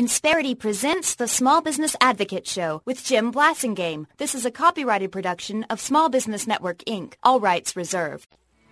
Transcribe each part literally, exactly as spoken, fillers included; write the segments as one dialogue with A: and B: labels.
A: Insperity presents the Small Business Advocate Show with Jim Blasingame. This is a copyrighted production of Small Business Network, Incorporated. All rights reserved.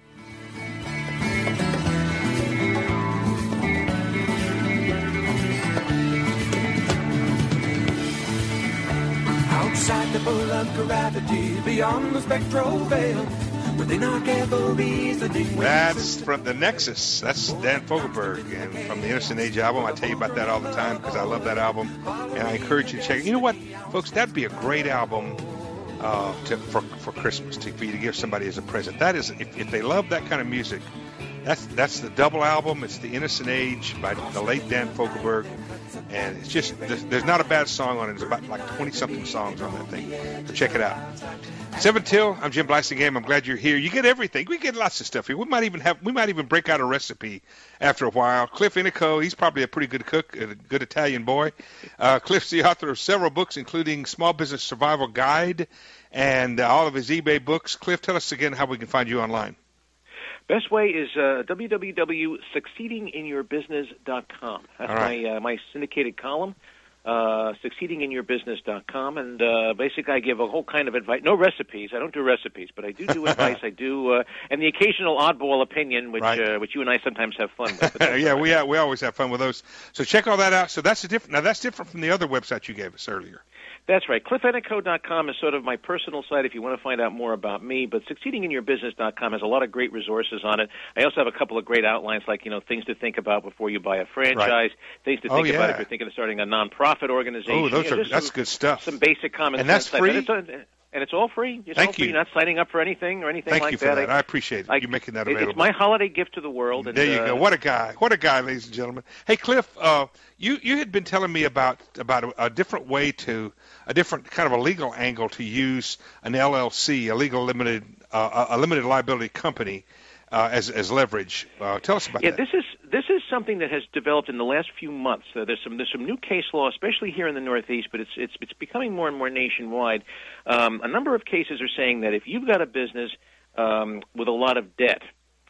B: Outside the pull of gravity, beyond the spectral veil, within our careful reasoning.
C: That's from the Nexus. That's Dan Fogelberg, and from the Innocent Age album. I tell you about that all the time because I love that album, and I encourage you to check it. You know what, folks? That'd be a great album uh, to, for for Christmas to, for you to give somebody as a present. That is, if, if they love that kind of music, that's that's the double album. It's the Innocent Age by the late Dan Fogelberg. And it's just, there's, there's not a bad song on it. There's about like twenty-something songs on that thing. So check it out. Seven Till, I'm Jim Blasingame. I'm glad you're here. You get everything. We get lots of stuff here. We might even have, we might even break out a recipe after a while. Cliff Inico, he's probably a pretty good cook, a good Italian boy. Uh, Cliff's the author of several books, including Small Business Survival Guide and uh, all of his eBay books. Cliff, tell us again how we can find you online.
D: Best way is uh, w w w dot succeeding in your business dot com. That's right. my uh, my syndicated column, uh, succeeding in your business dot com, and uh, basically I give a whole kind of advice. No recipes. I don't do recipes, but I do do advice. I do, uh, and the occasional oddball opinion, which
C: right.
D: uh, which you and I sometimes have fun with.
C: yeah, we have, we always have fun with those. So check all that out. So that's a different. Now that's different from the other website you gave us earlier.
D: That's right. cliff enico dot com is sort of my personal site if you want to find out more about me, but succeeding in your business dot com has a lot of great resources on it. I also have a couple of great outlines like, you know, things to think about before you buy a franchise, right. things to think
C: oh, yeah.
D: about if you're thinking of starting a nonprofit organization.
C: Oh, those
D: you know,
C: are, that's
D: some,
C: good stuff.
D: Some basic common
C: and
D: sense.
C: That's free?
D: It's, and it's all free. It's
C: Thank
D: all free.
C: you.
D: You're not signing up for anything or anything
C: Thank
D: like
C: you for
D: that.
C: that. I, I appreciate it.
D: I,
C: you making that available.
D: It's my holiday gift to the world. And,
C: there you
D: uh,
C: go. What a guy. What a guy, ladies and gentlemen. Hey, Cliff, uh, you, you had been telling me about about a, a different way to, a different kind of a legal angle to use an L L C, a legal limited, uh, a limited liability company, uh, as as leverage. Uh, tell us about
D: yeah,
C: that.
D: Yeah, this is this is something that has developed in the last few months. Uh, there's some there's some new case law, especially here in the Northeast, but it's it's it's becoming more and more nationwide. Um, a number of cases are saying that if you've got a business um, with a lot of debt,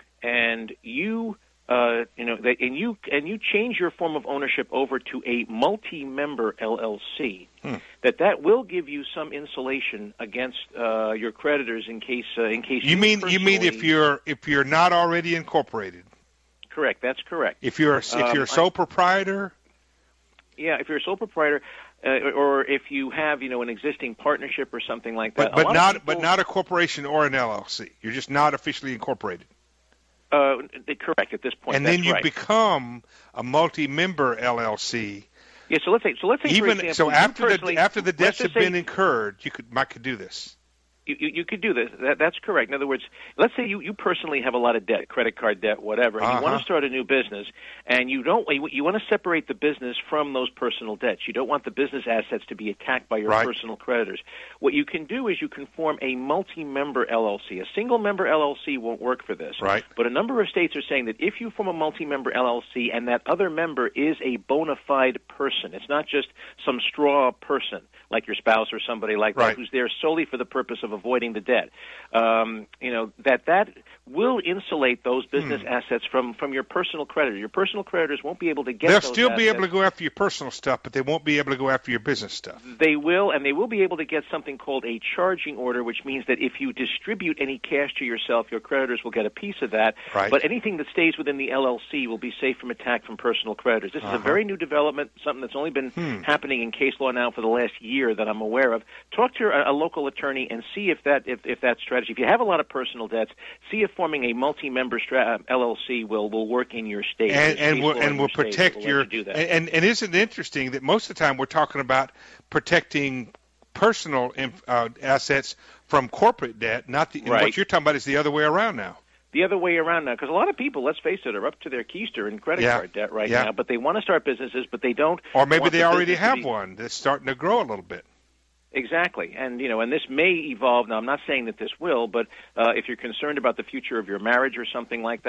D: and you Uh, you know, they, and you and you change your form of ownership over to a multi-member L L C, hmm. that that will give you some insulation against uh, your creditors in case uh, in case
C: you,
D: you
C: mean you mean if you're if you're not already incorporated.
D: Correct. That's correct.
C: If you're if
D: um,
C: you're a sole I, proprietor.
D: Yeah, if you're a sole proprietor, uh, or if you have you know an existing partnership or something like that.
C: But, but not
D: people,
C: but not a corporation or an L L C. You're just not officially incorporated.
D: Uh, correct at this point.
C: And
D: That's
C: then you
D: right.
C: become a multi-member L L C.
D: Yeah. So let's say. So let's say.
C: Even
D: for example,
C: so, after the after the debts have
D: say,
C: been incurred, you could Mike could do this.
D: You, you, you could do this. That, that's correct. In other words, let's say you, you personally have a lot of debt, credit card debt, whatever, and
C: uh-huh.
D: you want to start a new business, and you don't you, you want to separate the business from those personal debts. You don't want the business assets to be attacked by your
C: right.
D: personal creditors. What you can do is you can form a multi-member L L C. A single-member L L C won't work for this.
C: Right.
D: But a number of states are saying that if you form a multi-member L L C and that other member is a bona fide person, it's not just some straw person like your spouse or somebody like
C: right.
D: that who's there solely for the purpose of avoiding the debt. Um, you know, that that will insulate those business hmm. assets from, from your personal creditor. Your personal creditors won't be able to get
C: They'll
D: those
C: still
D: assets.
C: be able to go after your personal stuff, but they won't be able to go after your business stuff.
D: They will, and they will be able to get something called a charging order, which means that if you distribute any cash to yourself, your creditors will get a piece of that.
C: Right.
D: But anything that stays within the L L C will be safe from attack from personal creditors. This
C: uh-huh.
D: is a very new development, something that's only been
C: hmm.
D: happening in case law now for the last year that I'm aware of. Talk to a, a local attorney and see if that if, if that strategy. If you have a lot of personal debts, see if forming a multi-member stra- L L C will, will work in your state.
C: And, and will, and will protect
D: will
C: your.
D: You
C: and, and isn't it interesting that most of the time we're talking about protecting personal uh, assets from corporate debt, not the.
D: Right.
C: What you're talking about is the other way around now.
D: The other way around now, because a lot of people, let's face it, are up to their keister in credit
C: yeah.
D: card debt right
C: yeah.
D: now, but they want to start businesses, but they don't.
C: Or maybe they
D: the
C: already have
D: be...
C: one that's starting to grow a little bit.
D: Exactly, and you know, and this may evolve. Now, I'm not saying that this will, but uh, if you're concerned about the future of your marriage or something like that,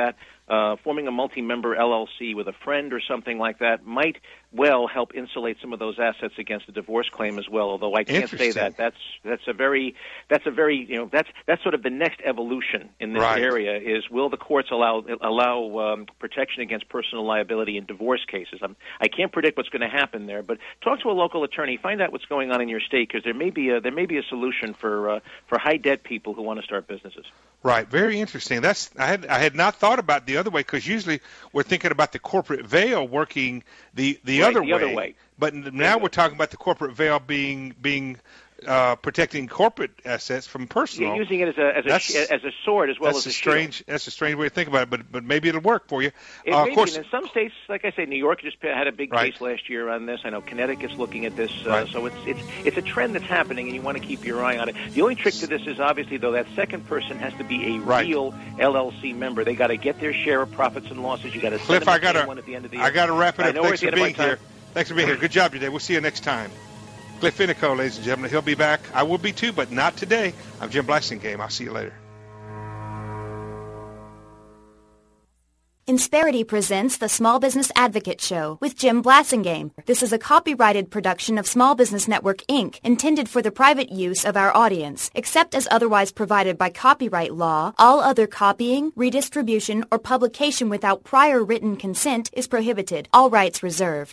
D: uh, forming a multi-member L L C with a friend or something like that might well help insulate some of those assets against a divorce claim as well. Although I can't say that. That's that's a very that's a very you know that's that's sort of the next evolution in this
C: right.
D: area is will the courts allow allow um, protection against personal liability in divorce cases? I'm, I can't predict what's going to happen there, but talk to a local attorney, find out what's going on in your state because there may be a there may be a solution for uh, for high debt people who want to start businesses.
C: Right, very interesting. That's I had I had not thought about the other way because usually we're thinking about the corporate veil working the the,
D: right,
C: other,
D: the
C: way,
D: other way.
C: But now we're talking about the corporate veil being being uh, protecting corporate assets from personal.
D: You're using it as a as a
C: that's,
D: as a sword as well
C: that's
D: as a,
C: a strange
D: shield.
C: That's a strange way to think about it, but but maybe it'll work for you.
D: It
C: uh,
D: may
C: of course,
D: be. And in some states, like I say, New York just had a big
C: right.
D: case last year on this. I know Connecticut's looking at this, uh,
C: right.
D: so it's it's it's a trend that's happening, and you want to keep your eye on it. The only trick to this is obviously though that second person has to be a
C: right.
D: real L L C member. They got to get their share of profits and losses. You got to send
C: Cliff,
D: them
C: I gotta
D: one at the end of the year.
C: I got to wrap it up. Thanks for being here. Thanks for being here. Good job today. We'll see you next time. Cliff Finico, ladies and gentlemen. He'll be back. I will be too, but not today. I'm Jim Blasingame. I'll see you later.
A: Insperity presents the Small Business Advocate Show with Jim Blasingame. This is a copyrighted production of Small Business Network, Incorporated, intended for the private use of our audience. Except as otherwise provided by copyright law, all other copying, redistribution, or publication without prior written consent is prohibited. All rights reserved.